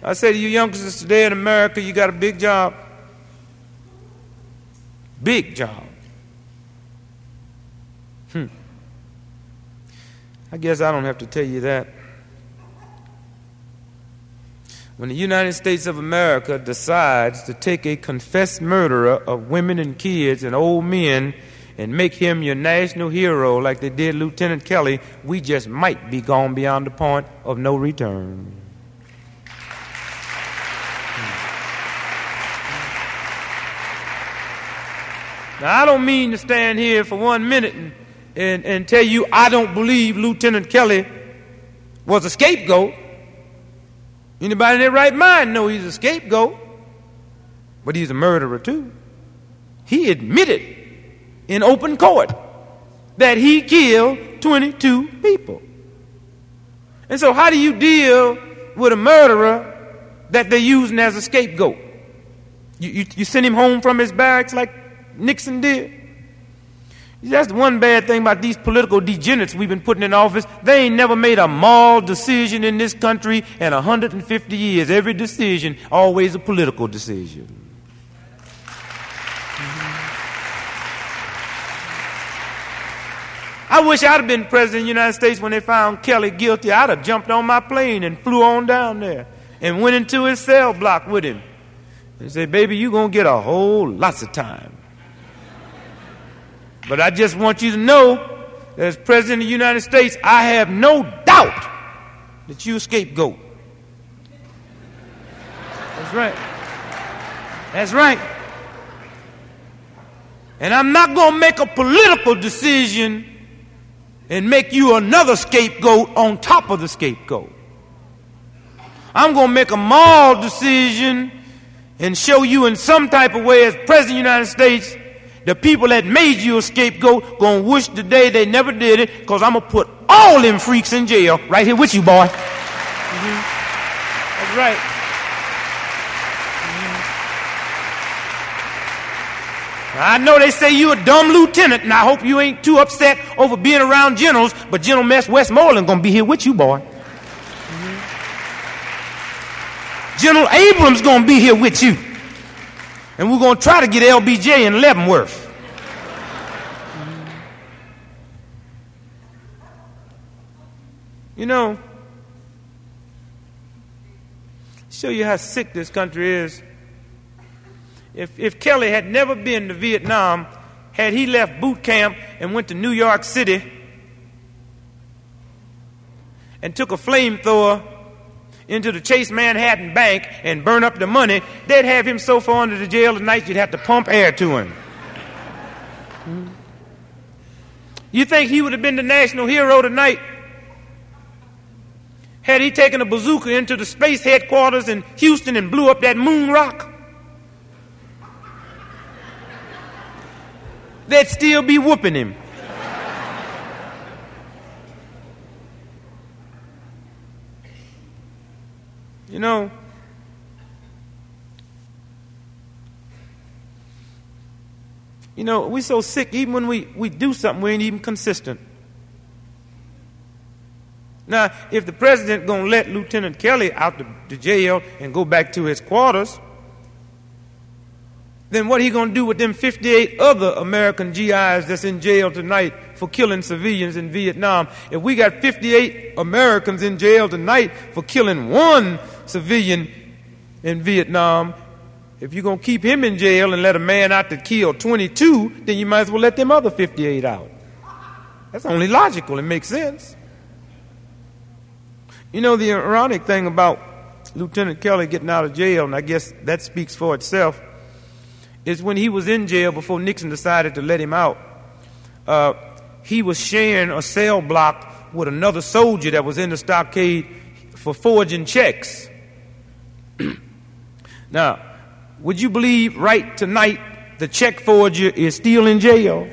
I say to you youngsters today in America, you got a big job. Big job. I guess I don't have to tell you that. When the United States of America decides to take a confessed murderer of women and kids and old men and make him your national hero like they did Lieutenant Kelly, we just might be gone beyond the point of no return. Now, I don't mean to stand here for 1 minute and tell you I don't believe Lieutenant Kelly was a scapegoat. Anybody in their right mind know he's a scapegoat, but he's a murderer too. He admitted in open court that he killed 22 people. And so how do you deal with a murderer that they're using as a scapegoat? You send him home from his barracks like Nixon did? That's the one bad thing about these political degenerates we've been putting in office. They ain't never made a moral decision in this country in 150 years. Every decision, always a political decision. I wish I'd have been president of the United States when they found Kelly guilty. I'd have jumped on my plane and flew on down there and went into his cell block with him and said, baby, you're going to get a whole lots of time. But I just want you to know that as President of the United States, I have no doubt that you're a scapegoat. That's right. That's right. And I'm not going to make a political decision and make you another scapegoat on top of the scapegoat. I'm going to make a moral decision and show you in some type of way as President of the United States, the people that made you a scapegoat going to wish the day they never did it, because I'm going to put all them freaks in jail right here with you, boy. Mm-hmm. That's right. Mm-hmm. I know they say you a dumb lieutenant, and I hope you ain't too upset over being around generals, but General Westmoreland going to be here with you, boy. Mm-hmm. General Abrams going to be here with you. And we're going to try to get LBJ in Leavenworth. You know, show you how sick this country is. If Kelly had never been to Vietnam, had he left boot camp and went to New York City and took a flamethrower into the Chase Manhattan Bank and burn up the money, they'd have him so far under the jail tonight you'd have to pump air to him. You think he would have been the national hero tonight had he taken a bazooka into the space headquarters in Houston and blew up that moon rock? They'd still be whooping him. You know, we're so sick, even when we do something, we ain't even consistent. Now, if the president going to let Lieutenant Kelly out the jail and go back to his quarters, then what he going to do with them 58 other American GIs that's in jail tonight for killing civilians in Vietnam? If we got 58 Americans in jail tonight for killing one civilian in Vietnam, if you're going to keep him in jail and let a man out that killed 22, then you might as well let them other 58 out. That's only logical. It makes sense. You know, the ironic thing about Lieutenant Kelly getting out of jail, and I guess that speaks for itself, is when he was in jail before Nixon decided to let him out, he was sharing a cell block with another soldier that was in the stockade for forging checks. Now, would you believe right tonight the check forger is still in jail?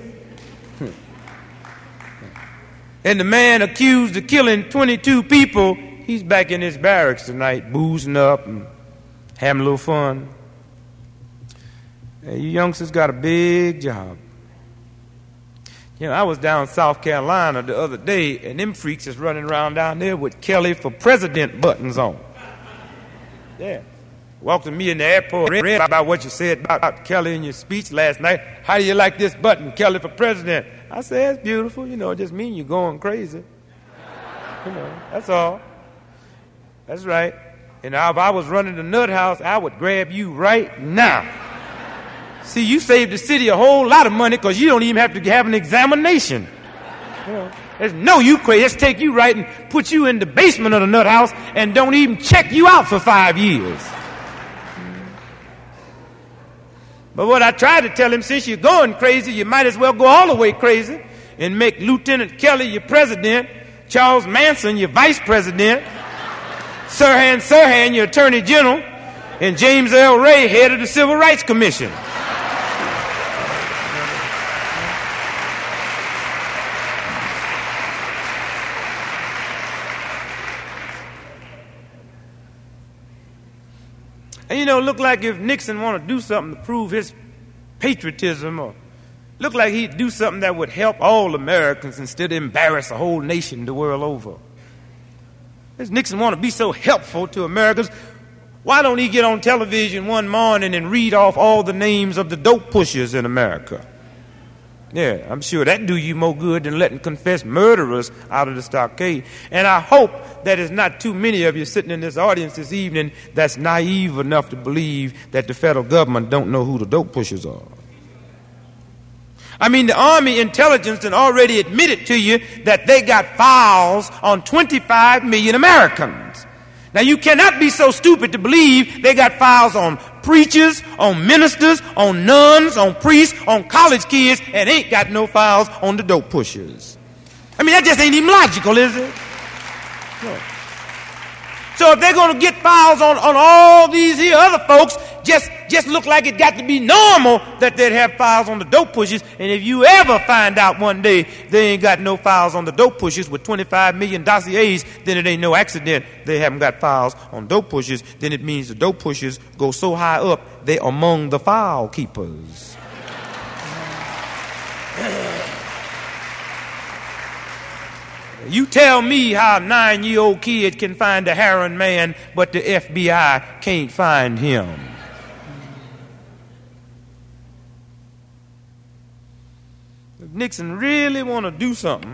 And the man accused of killing 22 people, he's back in his barracks tonight, boozing up and having a little fun. Hey, you youngsters got a big job. You know, I was down in South Carolina the other day, and them freaks is running around down there with Kelly for president buttons on. Yeah. Walked to me in the airport, read about what you said about Kelly in your speech last night. How do you like this button, Kelly for president? I said, it's beautiful. You know, it just means you're going crazy. You know, that's all. That's right. And if I was running the nut house, I would grab you right now. See, you saved the city a whole lot of money because you don't even have to have an examination. You know, there's no you crazy. Let's take you right and put you in the basement of the nut house and don't even check you out for 5 years. But what I tried to tell him, since you're going crazy, you might as well go all the way crazy and make Lieutenant Kelly your president, Charles Manson your vice president, Sirhan your attorney general, and James L. Ray head of the Civil Rights Commission. And you know, look like if Nixon want to do something to prove his patriotism, or look like he'd do something that would help all Americans instead of embarrass a whole nation the world over. Does Nixon want to be so helpful to Americans? Why don't he get on television one morning and read off all the names of the dope pushers in America? Yeah, I'm sure that'd do you more good than letting confessed murderers out of the stockade. And I hope that there's not too many of you sitting in this audience this evening that's naive enough to believe that the federal government don't know who the dope pushers are. I mean, the Army intelligence had already admitted to you that they got files on 25 million Americans. Now, you cannot be so stupid to believe they got files on preachers, on ministers, on nuns, on priests, on college kids, and ain't got no files on the dope pushers. I mean, that just ain't even logical, is it? No. So if they're going to get files on all these here other folks, just look like it got to be normal that they'd have files on the dope pushers. And if you ever find out one day they ain't got no files on the dope pushers with 25 million dossiers, then it ain't no accident they haven't got files on dope pushers. Then it means the dope pushers go so high up, they're among the file keepers. You tell me how a 9-year-old kid can find a heroin man, but the FBI can't find him. If Nixon really want to do something,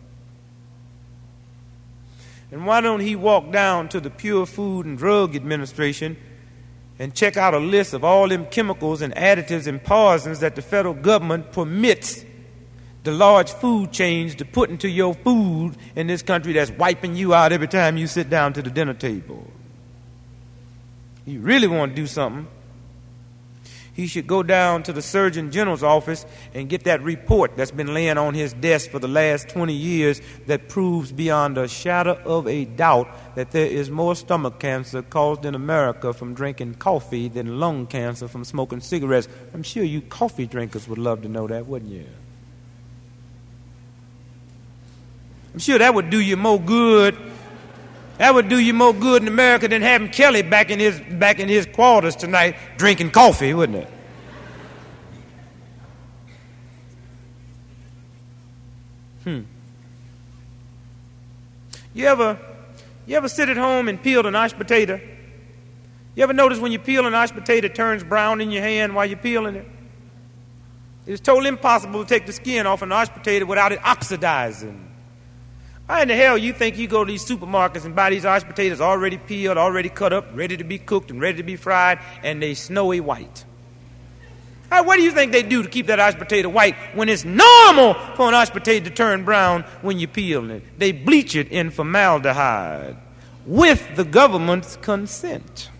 and why don't he walk down to the Pure Food and Drug Administration and check out a list of all them chemicals and additives and poisons that the federal government permits the large food chains to put into your food in this country that's wiping you out every time you sit down to the dinner table. You really want to do something, he should go down to the Surgeon General's office and get that report that's been laying on his desk for the last 20 years that proves beyond a shadow of a doubt that there is more stomach cancer caused in America from drinking coffee than lung cancer from smoking cigarettes. I'm sure you coffee drinkers would love to know that, wouldn't you? I'm sure that would do you more good. That would do you more good in America than having Kelly back in his quarters tonight drinking coffee, wouldn't it? You ever sit at home and peel an mashed potato? You ever notice when you peel an mashed potato, it turns brown in your hand while you're peeling it? It's totally impossible to take the skin off an mashed potato without it oxidizing. Why in the hell you think you go to these supermarkets and buy these mashed potatoes already peeled, already cut up, ready to be cooked and ready to be fried, and they snowy white? What do you think they do to keep that mashed potato white when it's normal for an mashed potato to turn brown when you peel it? They bleach it in formaldehyde with the government's consent.